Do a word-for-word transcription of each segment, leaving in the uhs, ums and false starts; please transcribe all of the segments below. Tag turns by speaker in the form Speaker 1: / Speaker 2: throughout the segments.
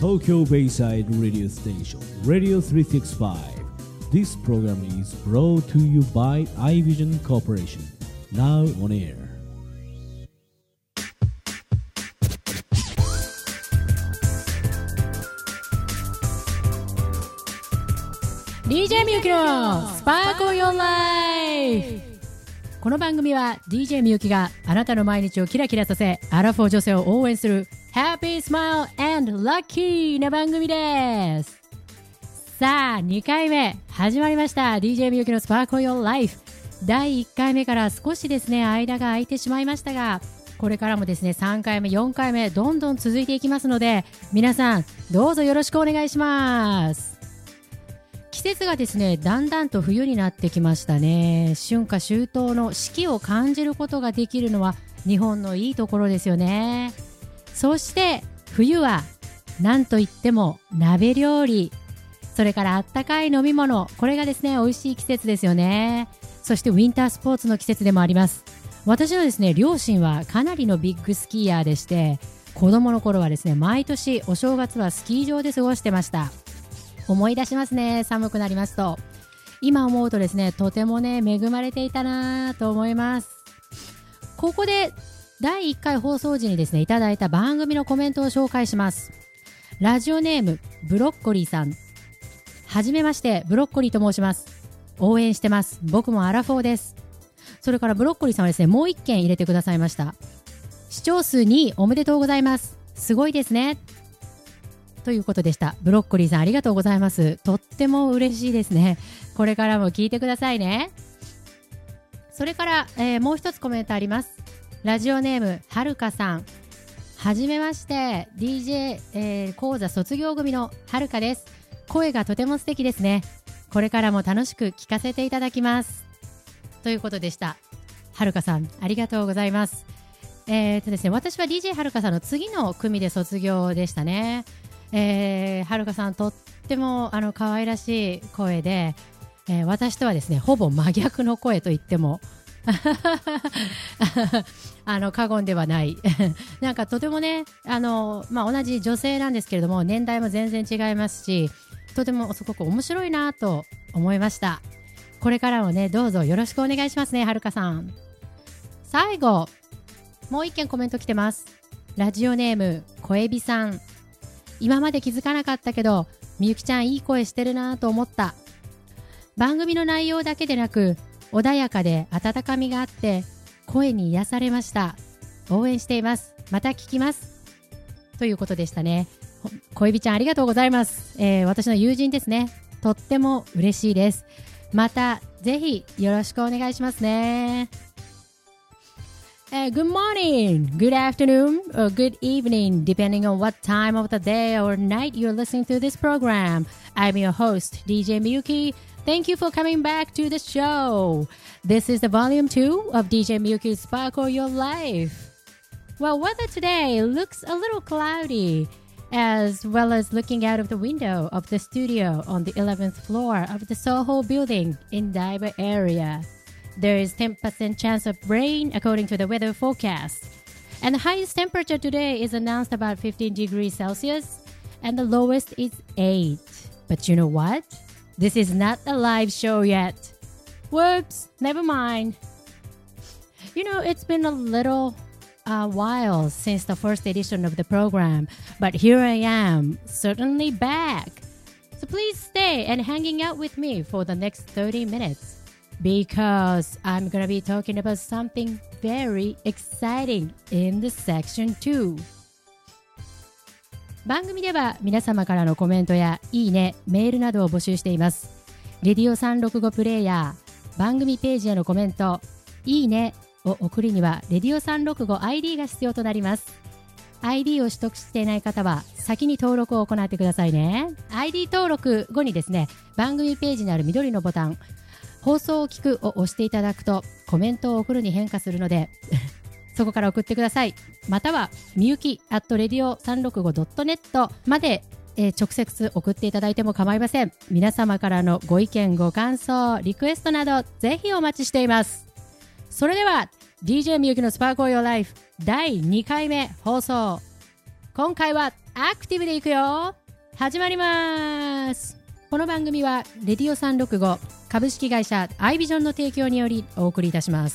Speaker 1: Tokyo Bayside Radio Station, Radio three sixty-five. This program is brought to you by iVision Corporation. Now on air.
Speaker 2: ディージェー みゆきのスパークル Your Life。この番組は ディージェー みゆきがあなたの毎日をキラキラさせ、アラフォー女性を応援する Happy Smile and Lucky な番組です。さあにかいめ始まりました ディージェー みゆきのスパークル Your Life。だいいっかいめから少しですね間が空いてしまいましたが、これからもですねさんかいめよんかいめどんどん続いていきますので、皆さんどうぞよろしくお願いします。季節がですねだんだんと冬になってきましたね。春夏秋冬の四季を感じることができるのは日本のいいところですよね。そして冬はなんといっても鍋料理、それからあったかい飲み物、これがですね美味しい季節ですよね。そしてウィンタースポーツの季節でもあります。私のですね両親はかなりのビッグスキーヤーでして、子供の頃はですね毎年お正月はスキー場で過ごしてました。思い出しますね。寒くなりますと。今思うとですねとてもね恵まれていたなと思います。ここでだいいっかい放送時にですねいただいた番組のコメントを紹介します。ラジオネームブロッコリーさん、はじめまして、ブロッコリーと申します。応援してます。僕もアラフォーです。それからブロッコリーさんはですねもういっけん入れてくださいました。視聴数にいおめでとうございます。すごいですねということでした。ブロッコリーさんありがとうございます。とっても嬉しいですね。これからも聞いてくださいね。それから、えー、もう一つコメントあります。ラジオネームはるかさん、はじめまして、 ディージェー、えー、講座卒業組のはるかです。声がとても素敵ですね。これからも楽しく聞かせていただきますということでした。はるかさんありがとうございます。えーとですね、私は ディージェー はるかさんの次の組で卒業でしたね。えー、はるかさんとってもあの可愛らしい声で、えー、私とはですねほぼ真逆の声と言ってもあの過言ではないなんかとてもねあの、まあ、同じ女性なんですけれども年代も全然違いますし、とてもすごく面白いなと思いました。これからもねどうぞよろしくお願いしますね、はるかさん。最後もう一件コメント来てます。ラジオネーム小エビさん、今まで気づかなかったけどみゆきちゃんいい声してるなと思った。番組の内容だけでなく穏やかで温かみがあって声に癒されました。応援しています。また聞きますということでしたね。小エビちゃんありがとうございます。えー、私の友人ですね。とっても嬉しいです。またぜひよろしくお願いしますね。Uh, good morning, good afternoon, or good evening, depending on what time of the day or night you're listening to this program. I'm your host, ディージェー Miyuki. Thank you for coming back to the show. This is the volume two of ディージェー Miyuki's Sparkle Your Life. Well, weather today looks a little cloudy, as well as looking out of the window of the studio on the eleventh floor of the Soho building in Daiba area.There is ten percent chance of rain according to the weather forecast. And the highest temperature today is announced about fifteen degrees Celsius and the lowest is eight. But you know what? This is not a live show yet. Whoops, never mind. You know, it's been a little uh, while since the first edition of the program, but here I am, certainly back. So please stay and hanging out with me for the next thirty minutes.Because I'm gonna be talking about something very exciting in the section two. 番組では皆様からのコメントやいいね、メールなどを募集しています。レディオさんろくごプレイヤー、番組ページへのコメント、いいねを送りにはレディオさんろくご アイディー が必要となります。アイディー を取得していない方は先に登録を行ってくださいね。アイディー 登録後にですね、番組ページにある緑のボタン、放送を聞くを押していただくとコメントを送るに変化するのでそこから送ってください。またはみゆき アットレディオさんろくごドットネット まで、えー、直接送っていただいても構いません。皆様からのご意見ご感想リクエストなどぜひお待ちしています。それでは ディージェー みゆきのスパークル Your Life だいにかいめ放送、今回はアクティブでいくよ。始まります。この番組はレディオさんろくご株式会社アイビジョンの提供によりお送りいたします。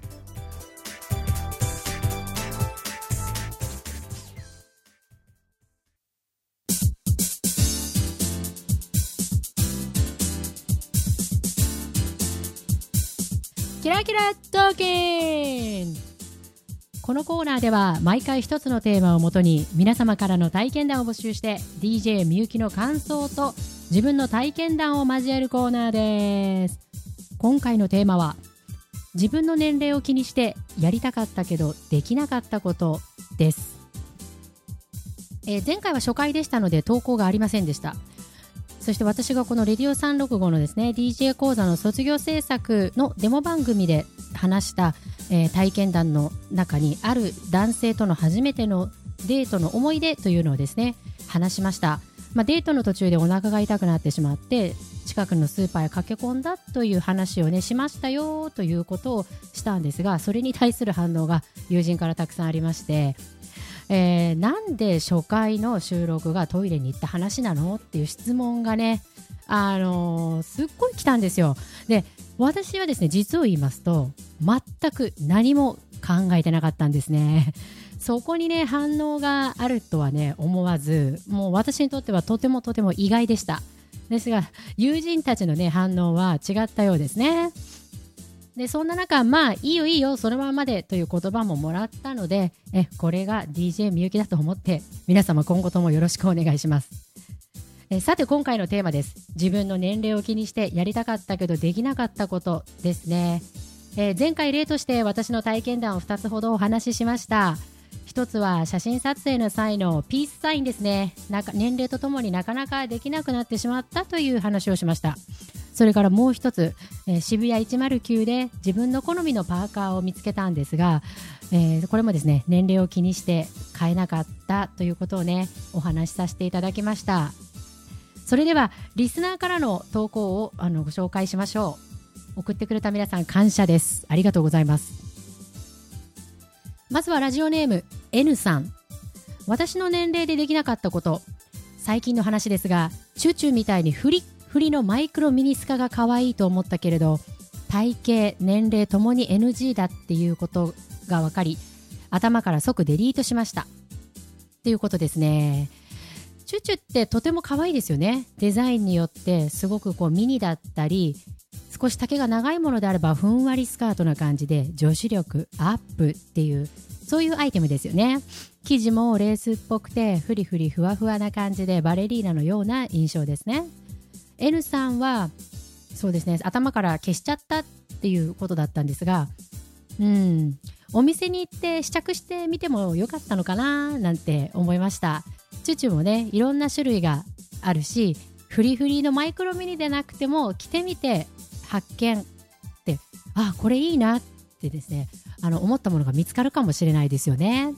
Speaker 2: キラキラトーキン。このコーナーでは毎回一つのテーマをもとに皆様からの体験談を募集して ディージェー みゆきの感想と自分の体験談を交えるコーナーです。今回のテーマは自分の年齢を気にしてやりたかったけどできなかったことです。えー、前回は初回でしたので投稿がありませんでした。そして私がこのレディオさんろくごのですね ディージェー 講座の卒業制作のデモ番組で話した、えー、体験談の中にある男性との初めてのデートの思い出というのをですね話しました。まあ、デートの途中でお腹が痛くなってしまって近くのスーパーへ駆け込んだという話をねしましたよということをしたんですが、それに対する反応が友人からたくさんありまして、えー、なんで初回の収録がトイレに行った話なのっていう質問がね、あのー、すっごい来たんですよ。で、私はですね実を言いますと全く何も考えてなかったんですね。そこにね反応があるとはね思わず、もう私にとってはとてもとても意外でした。ですが友人たちのね反応は違ったようですね。でそんな中、まあいいよいいよそのままでという言葉ももらったので、えこれが ディージェー みゆきだと思って皆様今後ともよろしくお願いします。えさて今回のテーマです。自分の年齢を気にしてやりたかったけどできなかったことですね。えー、前回例として私の体験談をふたつほどお話ししました。ひとつは写真撮影の際のピースサインですね。なんか年齢とともになかなかできなくなってしまったという話をしました。それからもう一つ、えー、渋谷いちまるきゅうで自分の好みのパーカーを見つけたんですが、えー、これもですね年齢を気にして買えなかったということをねお話しさせていただきました。それではリスナーからの投稿をあのご紹介しましょう。送ってくれた皆さん感謝です。ありがとうございます。まずはラジオネーム N さん。私の年齢でできなかったこと、最近の話ですがチューチューみたいにフリッフリのマイクロミニスカが可愛いと思ったけれど体型年齢ともに エヌジー だっていうことが分かり頭から即デリートしましたっていうことですね。チューチューってとても可愛いですよね。デザインによってすごくこうミニだったり少し丈が長いものであればふんわりスカートな感じで女子力アップっていうそういうアイテムですよね。生地もレースっぽくてフリフリふわふわな感じでバレリーナのような印象ですね。N さんはそうですね頭から消しちゃったっていうことだったんですが、うんお店に行って試着してみてもよかったのかななんて思いました。チュチュもねいろんな種類があるしフリフリのマイクロミニでなくても着てみて発見ってあこれいいなってですねあの思ったものが見つかるかもしれないですよね。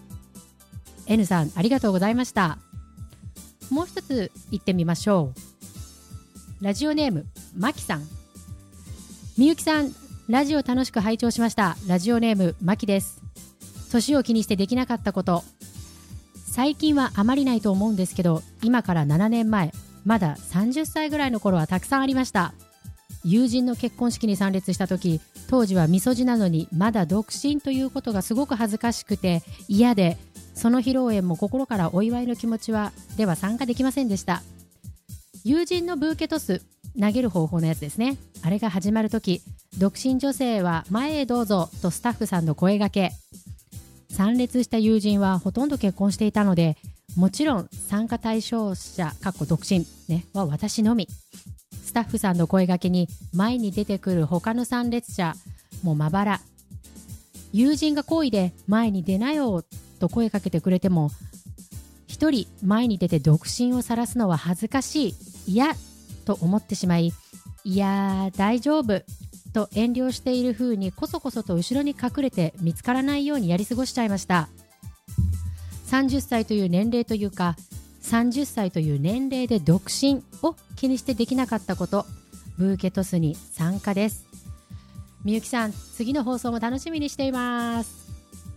Speaker 2: N さんありがとうございました。もう一つ行ってみましょう。ラジオネームまきさん。みゆきさんラジオ楽しく拝聴しました。ラジオネームまきです。年を気にしてできなかったこと、最近はあまりないと思うんですけど今からななねんまえまださんじゅっさいぐらいの頃はたくさんありました。友人の結婚式に参列した時当時はみそじなのにまだ独身ということがすごく恥ずかしくて嫌でその披露宴も心からお祝いの気持ちはでは参加できませんでした。友人のブーケトス投げる方法のやつですね。あれが始まるとき独身女性は前へどうぞとスタッフさんの声掛け。参列した友人はほとんど結婚していたのでもちろん参加対象者かっこ独身、ね、は私のみ。スタッフさんの声掛けに前に出てくる他の参列者もまばら。友人が好意で前に出なよと声かけてくれても一人前に出て独身を晒すのは恥ずかしい嫌と思ってしまい、いやー大丈夫と遠慮している風にこそこそと後ろに隠れて見つからないようにやり過ごしちゃいました。さんじゅっさいという年齢というかさんじゅっさいという年齢で独身を気にしてできなかったこと、ブーケトスに参加です。みゆきさん、次の放送も楽しみにしています。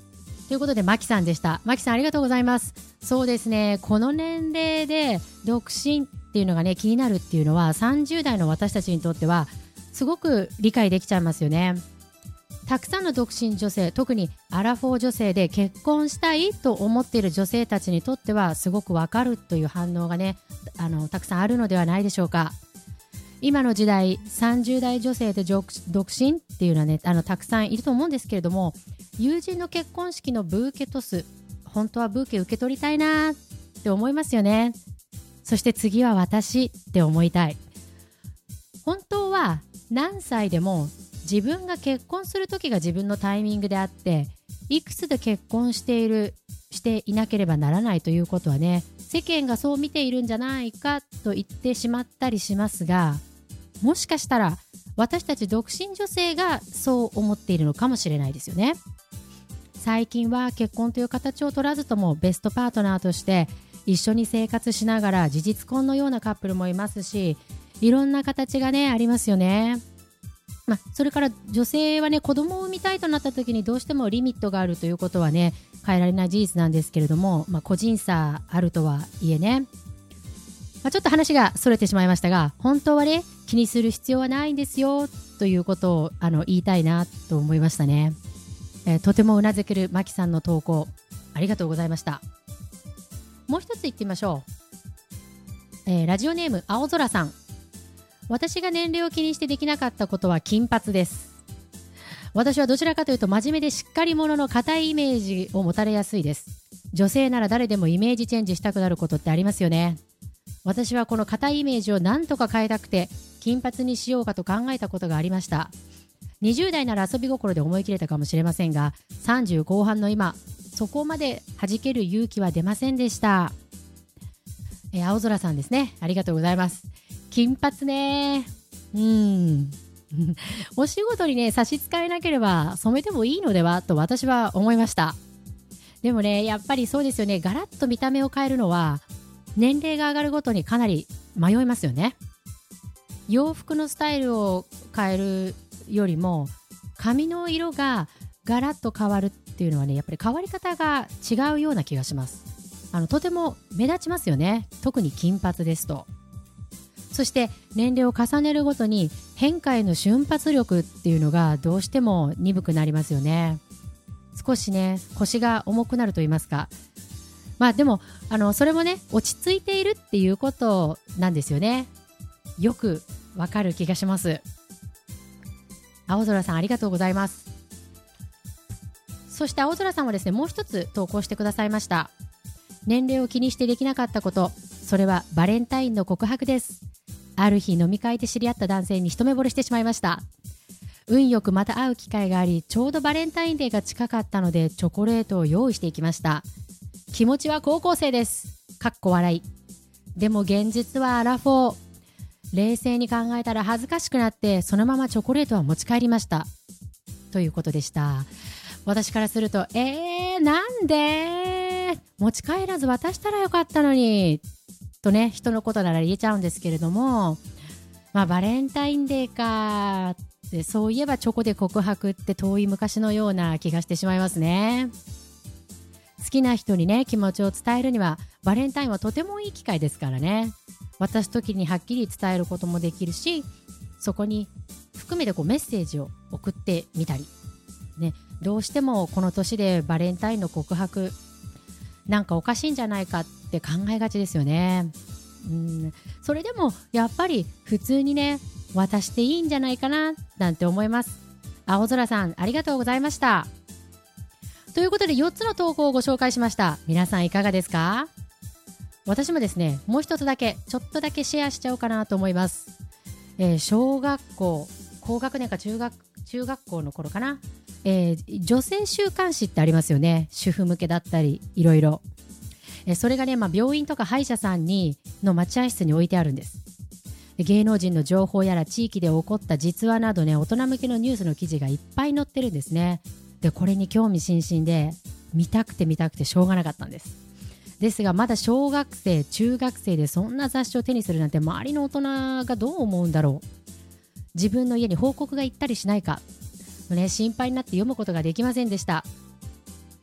Speaker 2: ということでマキさんでした。マキさんありがとうございます。そうですね、この年齢で独身っていうのがね気になるっていうのはさんじゅう代の私たちにとってはすごく理解できちゃいますよね。たくさんの独身女性、特にアラフォー女性で結婚したいと思っている女性たちにとってはすごくわかるという反応がねあのたくさんあるのではないでしょうか。今の時代さんじゅう代女性で独身っていうのはねあのたくさんいると思うんですけれども、友人の結婚式のブーケトス、本当はブーケ受け取りたいなって思いますよね。そして次は私って思いたい。本当は何歳でも自分が結婚する時が自分のタイミングであって、いくつで結婚しているしていなければならないということはね世間がそう見ているんじゃないかと言ってしまったりしますが、もしかしたら私たち独身女性がそう思っているのかもしれないですよね。最近は結婚という形を取らずともベストパートナーとして一緒に生活しながら事実婚のようなカップルもいますし、いろんな形がねありますよね。まあ、それから女性はね子供を産みたいとなった時にどうしてもリミットがあるということはね変えられない事実なんですけれども、まあ、個人差あるとはいえね、まあ、ちょっと話がそれてしまいましたが、本当はね気にする必要はないんですよということをあの言いたいなと思いましたね。えー、とてもうなずけるマキさんの投稿ありがとうございました。もう一つ言ってみましょう。えー、ラジオネーム青空さん。私が年齢を気にしてできなかったことは金髪です。私はどちらかというと真面目でしっかり者の固いイメージを持たれやすいです。女性なら誰でもイメージチェンジしたくなることってありますよね。私はこの固いイメージを何とか変えたくて金髪にしようかと考えたことがありました。にじゅう代なら遊び心で思い切れたかもしれませんが、さんじゅう後半の今そこまで弾ける勇気は出ませんでした。えー、青空さんですね、ありがとうございます。金髪ね、うんお仕事にね差し支えなければ染めてもいいのではと私は思いました。でもねやっぱりそうですよね、ガラッと見た目を変えるのは年齢が上がるごとにかなり迷いますよね。洋服のスタイルを変えるよりも髪の色がガラッと変わるっていうのはねやっぱり変わり方が違うような気がします。あのとても目立ちますよね、特に金髪ですと。そして年齢を重ねるごとに変化への瞬発力っていうのがどうしても鈍くなりますよね。少しね腰が重くなると言いますか、まあでもあのそれもね落ち着いているっていうことなんですよね。よくわかる気がします。青空さんありがとうございます。そして青空さんはですねもう一つ投稿してくださいました。年齢を気にしてできなかったこと、それはバレンタインの告白です。ある日飲み会で知り合った男性に一目惚れしてしまいました。運よくまた会う機会があり、ちょうどバレンタインデーが近かったのでチョコレートを用意していきました。気持ちは高校生です。かっこ笑い。でも現実はアラフォー。冷静に考えたら恥ずかしくなってそのままチョコレートは持ち帰りましたということでした。私からするとえーなんで持ち帰らず渡したらよかったのにとね、人のことなら言えちゃうんですけれども、まあバレンタインデーかってそういえばチョコで告白って遠い昔のような気がしてしまいますね。好きな人にね気持ちを伝えるにはバレンタインはとてもいい機会ですからね。渡す時にはっきり伝えることもできるし、そこに含めてこうメッセージを送ってみたり、ね、どうしてもこの年でバレンタインの告白なんかおかしいんじゃないかって考えがちですよね。うん、それでもやっぱり普通にね渡していいんじゃないかななんて思います。青空さんありがとうございました。ということでよっつの投稿をご紹介しました。皆さんいかがですか？私もですねもう一つだけちょっとだけシェアしちゃおうかなと思います。えー、小学校高学年か中学中学校の頃かな、えー、女性週刊誌ってありますよね。主婦向けだったりいろいろ、えー、それがね、まあ、病院とか歯医者さんにの待合室に置いてあるんです。芸能人の情報やら地域で起こった実話などね大人向けのニュースの記事がいっぱい載ってるんですね。でこれに興味津々で見たくて見たくてしょうがなかったんです。ですがまだ小学生中学生でそんな雑誌を手にするなんて周りの大人がどう思うんだろう、自分の家に報告が行ったりしないか、ね、心配になって読むことができませんでした。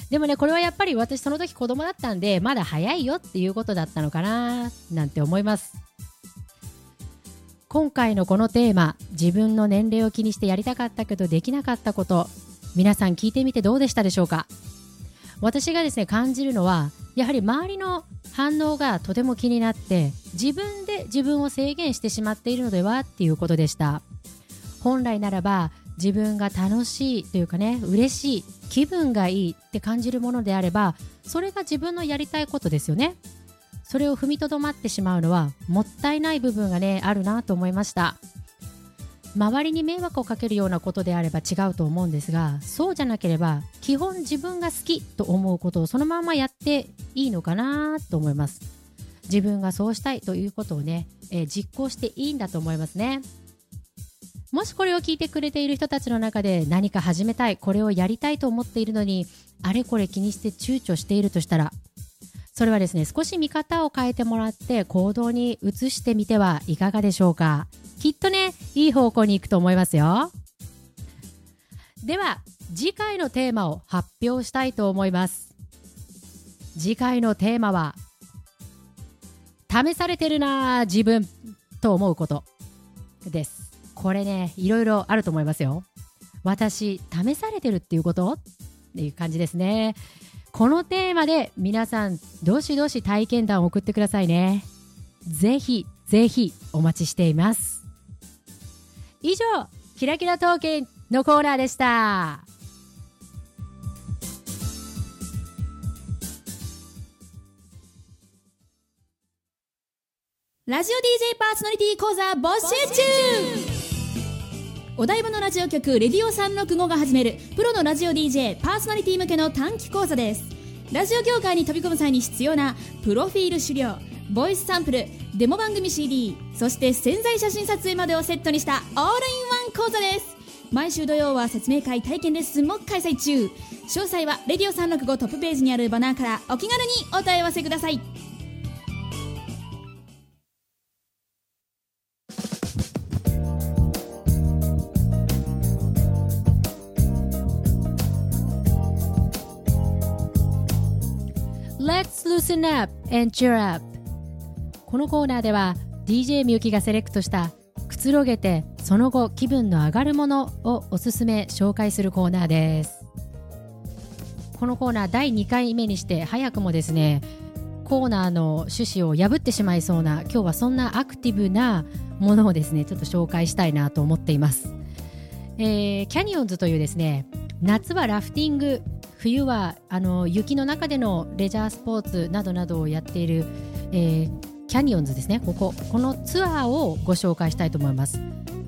Speaker 2: でもね、これはやっぱり私その時子供だったんで、まだ早いよっていうことだったのかななんて思います。今回のこのテーマ、自分の年齢を気にしてやりたかったけどできなかったこと、皆さん聞いてみてどうでしたでしょうか。私がですね感じるのは、やはり周りの反応がとても気になって、自分で自分を制限してしまっているのではっていうことでした。本来ならば自分が楽しいというかね、嬉しい、気分がいいって感じるものであれば、それが自分のやりたいことですよね。それを踏みとどまってしまうのはもったいない部分がねあるなと思いました。周りに迷惑をかけるようなことであれば違うと思うんですが、そうじゃなければ基本自分が好きと思うことをそのままやっていいのかなと思います。自分がそうしたいということをね、えー、実行していいんだと思いますね。もしこれを聞いてくれている人たちの中で、何か始めたい、これをやりたいと思っているのに、あれこれ気にして躊躇しているとしたら、それはですね、少し見方を変えてもらって行動に移してみてはいかがでしょうか。きっとね、いい方向に行くと思いますよ。では次回のテーマを発表したいと思います。次回のテーマは、試されてるな自分と思うことです。これね、いろいろあると思いますよ。私試されてるっていうことっていう感じですね。このテーマで皆さんどしどし体験談を送ってくださいね。ぜひぜひお待ちしています。以上、キラキラトーキンのコーナーでした。
Speaker 3: ラジオ ディージェー パーソナリティ講座募集中。お台場のラジオ局レディオさんろくごが始めるプロのラジオ ディージェー パーソナリティ向けの短期講座です。ラジオ業界に飛び込む際に必要なプロフィール資料、ボイスサンプル、デモ番組 シーディー、そして潜在写真撮影までをセットにしたオールインワン講座です。毎週土曜は説明会、体験レッスンも開催中。詳細はレディオさんろくごトップページにあるバナーからお気軽にお問い合わせください。
Speaker 2: Let's loosen up and cheer up。 このコーナーでは ディージェー みゆきがセレクトしたくつろげてその後気分の上がるものをおすすめ紹介するコーナーです。このコーナーだいにかいめにして早くもですね、コーナーの趣旨を破ってしまいそうな、今日はそんなアクティブなものをですねちょっと紹介したいなと思っています。えー、キャニオンズというですね、夏はラフティング、冬はあの雪の中でのレジャースポーツなどなどをやっている、えー、キャニオンズですね。こここのツアーをご紹介したいと思います。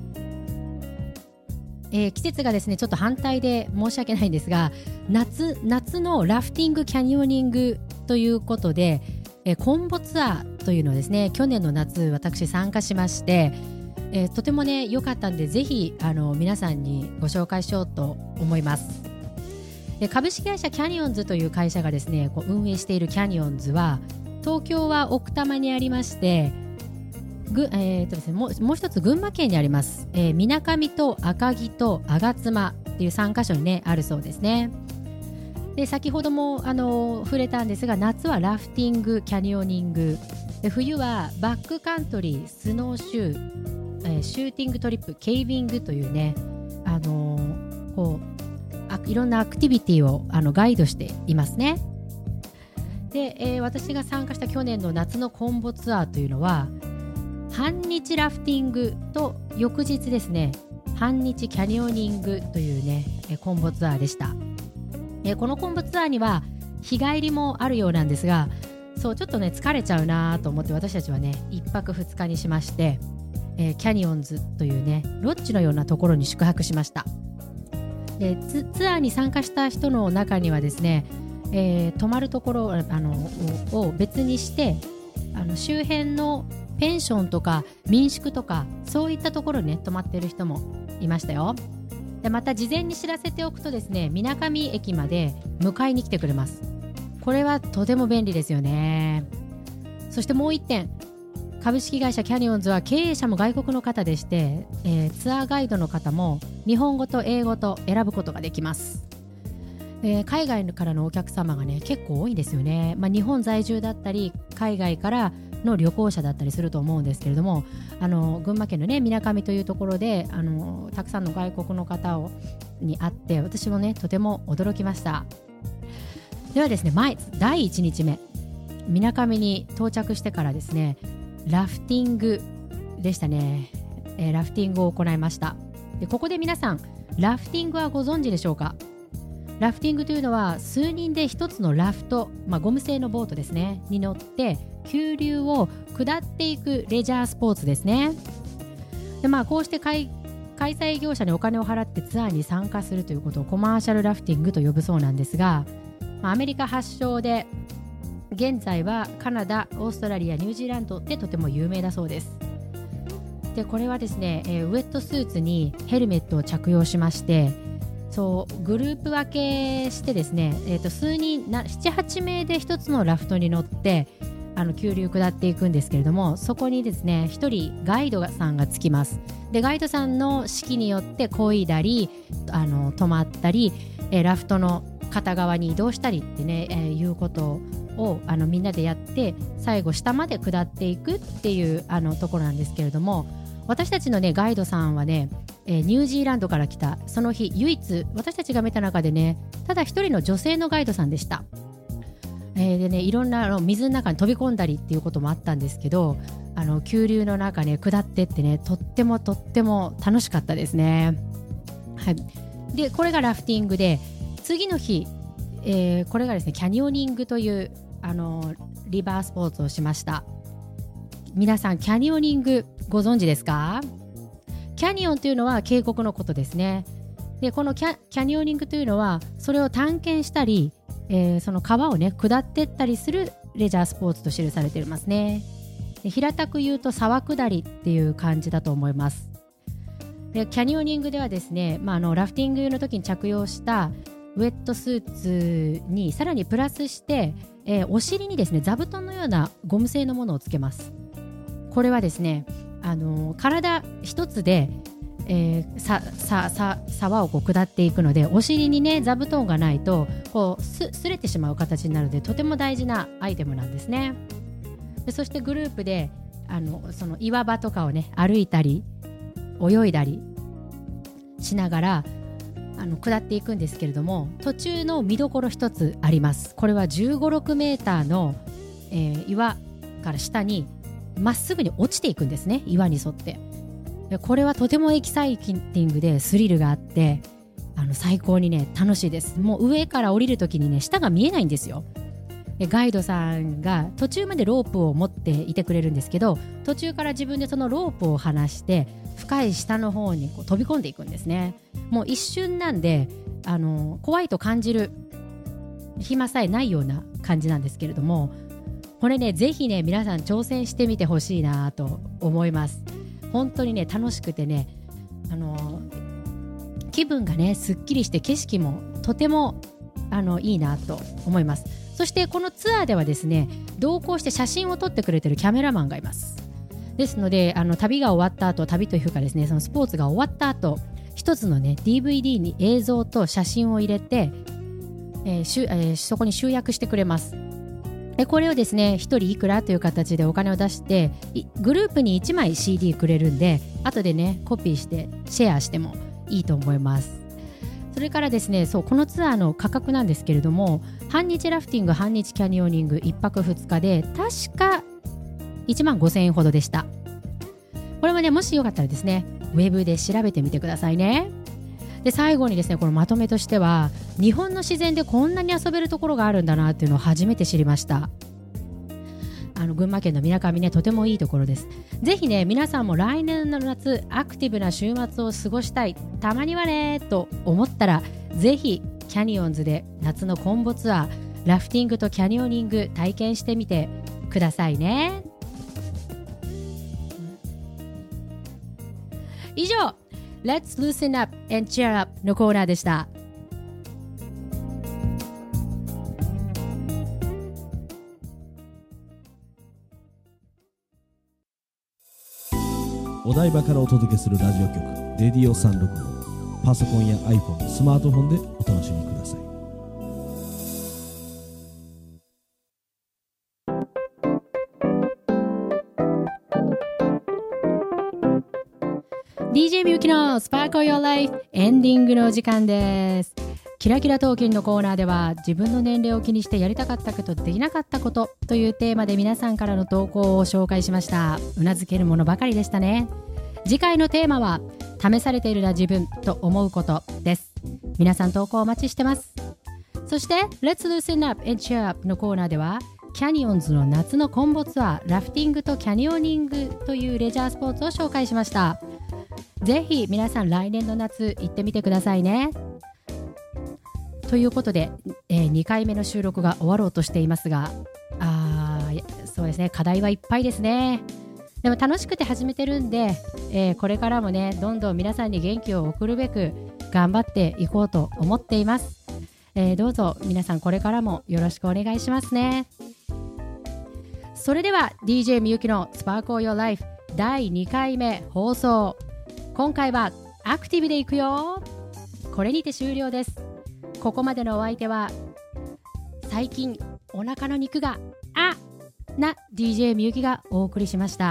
Speaker 2: えー、季節がですねちょっと反対で申し訳ないんですが、夏夏のラフティングキャニオニングということで、えー、コンボツアーというのをですね、去年の夏私参加しまして、えー、とてもね良かったんで、ぜひあの皆さんにご紹介しようと思います。株式会社キャニオンズという会社がですねこう運営しているキャニオンズは、東京は奥多摩にありまして、ぐ、えーとですね、もう、もう一つ群馬県にあります。えー、みなかみと赤城と吾妻っていうさんカ所にねあるそうですね。で先ほどもあの触れたんですが、夏はラフティングキャニオニングで、冬はバックカントリー、スノーシュー、えー、シューティングトリップ、ケイビングというね、あのー、こういろんなアクティビティをあのガイドしていますね。で、えー、私が参加した去年の夏のコンボツアーというのは、半日ラフティングと翌日ですね半日キャニオニングというねコンボツアーでした。えー、このコンボツアーには日帰りもあるようなんですが、そうちょっとね疲れちゃうなと思って、私たちはねいっぱくふつかにしまして、えー、キャニオンズというねロッジのようなところに宿泊しました。で ツ, ツアーに参加した人の中にはですね、えー、泊まるところあのを別にして、あの周辺のペンションとか民宿とかそういったところにね泊まっている人もいましたよ。でまた事前に知らせておくとですね、みなかみ駅まで迎えに来てくれます。これはとても便利ですよね。そしてもう一点、株式会社キャニオンズは経営者も外国の方でして、えー、ツアーガイドの方も日本語と英語と選ぶことができます。 で海外からのお客様がね結構多いんですよね、まあ、日本在住だったり海外からの旅行者だったりすると思うんですけれども、あの群馬県のねみなかみというところであのたくさんの外国の方をに会って私もねとても驚きました。ではですね、前だいいちにちめみなかみに到着してからですね、ラフティングでしたね、えー、ラフティングを行いました。でここで皆さんラフティングはご存知でしょうか。ラフティングというのは数人で一つのラフト、まあ、ゴム製のボートですねに乗って急流を下っていくレジャースポーツですね。で、まあ、こうして開開催業者にお金を払ってツアーに参加するということをコマーシャルラフティングと呼ぶそうなんですが、まあ、アメリカ発祥で現在はカナダ、オーストラリア、ニュージーランドでとても有名だそうです。でこれはですね、えー、ウェットスーツにヘルメットを着用しまして、そうグループ分けしてですね、えー、と数人ななはちめいで一つのラフトに乗ってあの急流下っていくんですけれども、そこにですねひとりガイドさんがつきます。でガイドさんの指揮によって漕いだりあの止まったり、えー、ラフトの片側に移動したりってね、えー、いうことをあのみんなでやって最後下まで下っていくっていうあのところなんですけれども、私たちのねガイドさんはね、えー、ニュージーランドから来たその日唯一私たちが見た中でねただ一人の女性のガイドさんでした。えー、でねいろんなあの水の中に飛び込んだりっていうこともあったんですけど、あの急流の中ね下ってってねとってもとっても楽しかったですね。はい。でこれがラフティングで、次の日、えー、これがですねキャニオニングというあのリバースポーツをしました。皆さんキャニオニングご存知ですか？キャニオンというのは渓谷のことですね。でこのキャ、キャニオニングというのはそれを探検したり、えー、その川をね下っていったりするレジャースポーツと記されていますね。で平たく言うと沢下りっていう感じだと思います。でキャニオニングではですね、まあ、あのラフティングの時に着用したウェットスーツにさらにプラスして、えー、お尻にですね座布団のようなゴム製のものをつけます。これはですね、あのー、体一つで、えー、さささ沢をこう下っていくので、お尻にね座布団がないとこう す, すれてしまう形になるのでとても大事なアイテムなんですね。でそしてグループであのその岩場とかをね歩いたり泳いだりしながらあの下っていくんですけれども、途中の見どころ一つあります。これはじゅうご、ろくメーターの、えー、岩から下にまっすぐに落ちていくんですね、岩に沿って。でこれはとてもエキサイティングでスリルがあってあの最高にね楽しいです。もう上から降りるときにね下が見えないんですよ。でガイドさんが途中までロープを持っていてくれるんですけど、途中から自分でそのロープを離して深い下の方にこう飛び込んでいくんですね。もう一瞬なんであの怖いと感じる暇さえないような感じなんですけれども、これねぜひね皆さん挑戦してみてほしいなと思います。本当にね楽しくてね、あの気分がねすっきりして景色もとてもあのいいなと思います。そしてこのツアーではですね同行して写真を撮ってくれてるキャメラマンがいます。ですのであの旅が終わった後、旅というかですねそのスポーツが終わった後、一つのね ディーブイディー に映像と写真を入れて、えーしゅえー、そこに集約してくれます。でこれをですねひとりいくらという形でお金を出してグループにいちまい シーディー くれるんで、後でねコピーしてシェアしてもいいと思います。それからですね、そうこのツアーの価格なんですけれども、半日ラフティング、半日キャニオニングいっぱくふつかで確かいちまんごせんえんほどでした。これもねもしよかったらですねウェブで調べてみてくださいね。で最後にですねこのまとめとしては、日本の自然でこんなに遊べるところがあるんだなっていうのを初めて知りました。あの群馬県のみなかみねとてもいいところです。ぜひね皆さんも来年の夏アクティブな週末を過ごしたい、たまにはねと思ったら、ぜひキャニオンズで夏のコンボツアーラフティングとキャニオニング体験してみてくださいね。以上 Let's Loosen Up and Cheer Up のコーナーでした。
Speaker 1: お台場からお届けするラジオ局レディオさんろくご、パソコンや iPhone、スマートフォンでお楽しみください。
Speaker 2: ディージェー みゆきのスパークル Your Life エンディングのお時間です。キラキラトーキンのコーナーでは自分の年齢を気にしてやりたかったことできなかったことというテーマで皆さんからの投稿を紹介しました。うなずけるものばかりでしたね。次回のテーマは試されているな自分と思うことです。皆さん投稿お待ちしてます。そして Let's Loosen Up and Cheer Up のコーナーではキャニオンズの夏のコンボツアーラフティングとキャニオニングというレジャースポーツを紹介しました。ぜひ皆さん来年の夏行ってみてくださいね。ということで、えー、にかいめの収録が終わろうとしていますが、あそうですね、課題はいっぱいですね。でも楽しくて始めてるんで、えー、これからもねどんどん皆さんに元気を送るべく頑張っていこうと思っています。えー、どうぞ皆さんこれからもよろしくお願いしますね。それでは ディージェー みゆきのスパークル Your Life だいにかいめ放送、今回はアクティブでいくよ。これにて終了です。ここまでのお相手は最近お腹の肉があな ディージェー みゆきがお送りしました。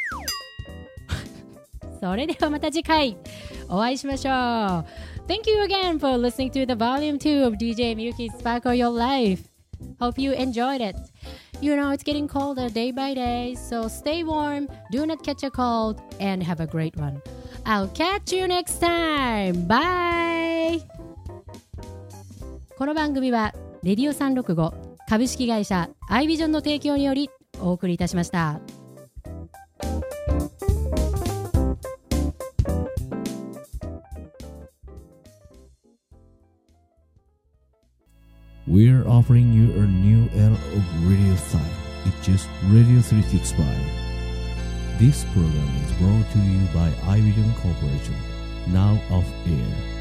Speaker 2: それではまた次回お会いしましょう。 Thank you again for listening to the volume two of ディージェー Miyuki's Sparkle Your Life. Hope you enjoyed it. You know it's getting colder day by day, so stay warm, do not catch a cold, and have a great one. I'll catch you next time. Bye! この番組はレディオさんろくご株式会社アイビジョンの提供によりお送りいたしました。
Speaker 1: We're offering you a new era of radio style. It's just Radio three sixty-five. This program is brought to you by iVision Corporation, now off air.